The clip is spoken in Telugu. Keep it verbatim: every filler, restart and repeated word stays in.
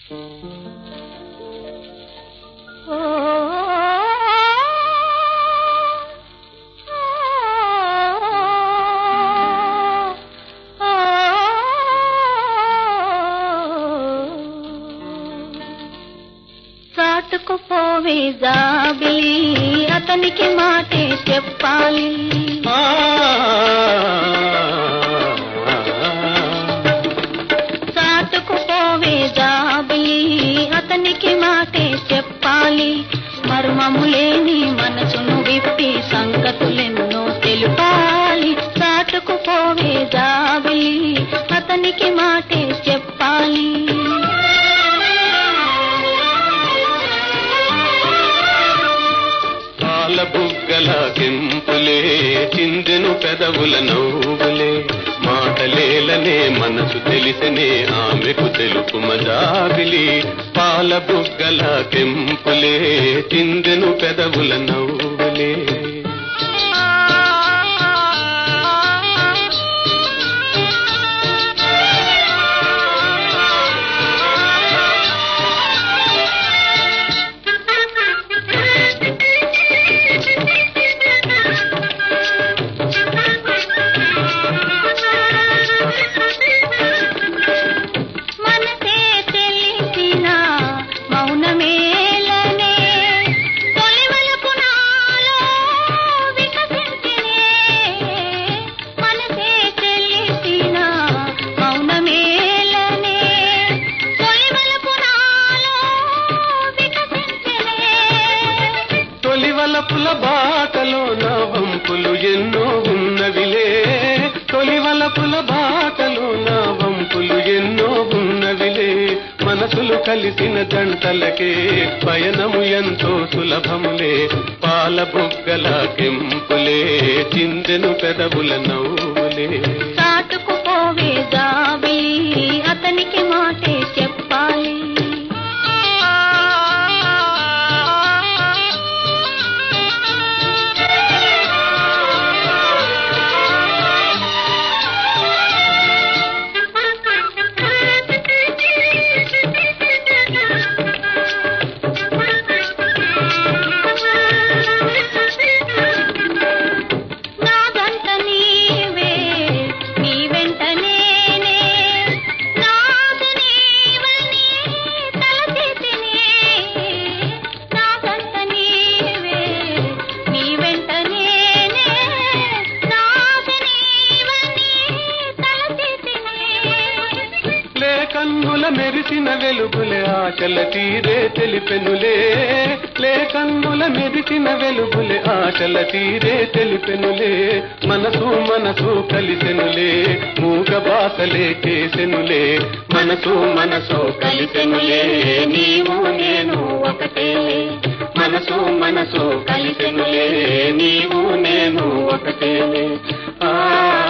చాటుకుపోవే జాబిలి అతనికి మాటే చెప్పాలి. చాటుకుపోవే జాబిలి అతనికి మాటే చెప్పాలి. మర్మములేని మనసును విప్పి సంగతులెన్నో తెలుపాలి. చాటుకుపోవే జాబిలి అతనికి మాటే చెప్పాలి. బుగ్గల కెంపులే చిందెను పెదవుల నవ్వులే మాటలేలనే మనసు తెలిసనే ఆమెకు తెలుపు మజాబిలి. పాల బుగ్గల కెంపులే చిందెను పెదవుల నవ్వులే పుల బాటలో నా వంపులు ఎన్నో ఉన్నవిలే. తొలివల పుల బాటలో నా వంపులు ఎన్నో ఉన్నవిలే. మనసులు కలిసిన జంటలకే పయనము ఎంతో సులభములే. పాల బుగ్గల కెంపులే చిందెను పెదవుల నవ్వులే. చాటుకుపోవే జాబిలి అతనికి మాటే చెప్పాలి. కన్నుల మెరిసిన వెలుగులే ఆశల తీరే తెలిపెనులే. లే కన్నుల మెరిసిన వెలుగులే ఆశల తీరే తెలిపెనులే. మనసు మనసు కలిసెనులే మూగ బాసలే చేసెనులే. మనసు మనసు కలిసెనులే నీవు నేను ఒకటే. మనసు మనసు కలిసెనులే నీవు నేను ఒకటే. ఆ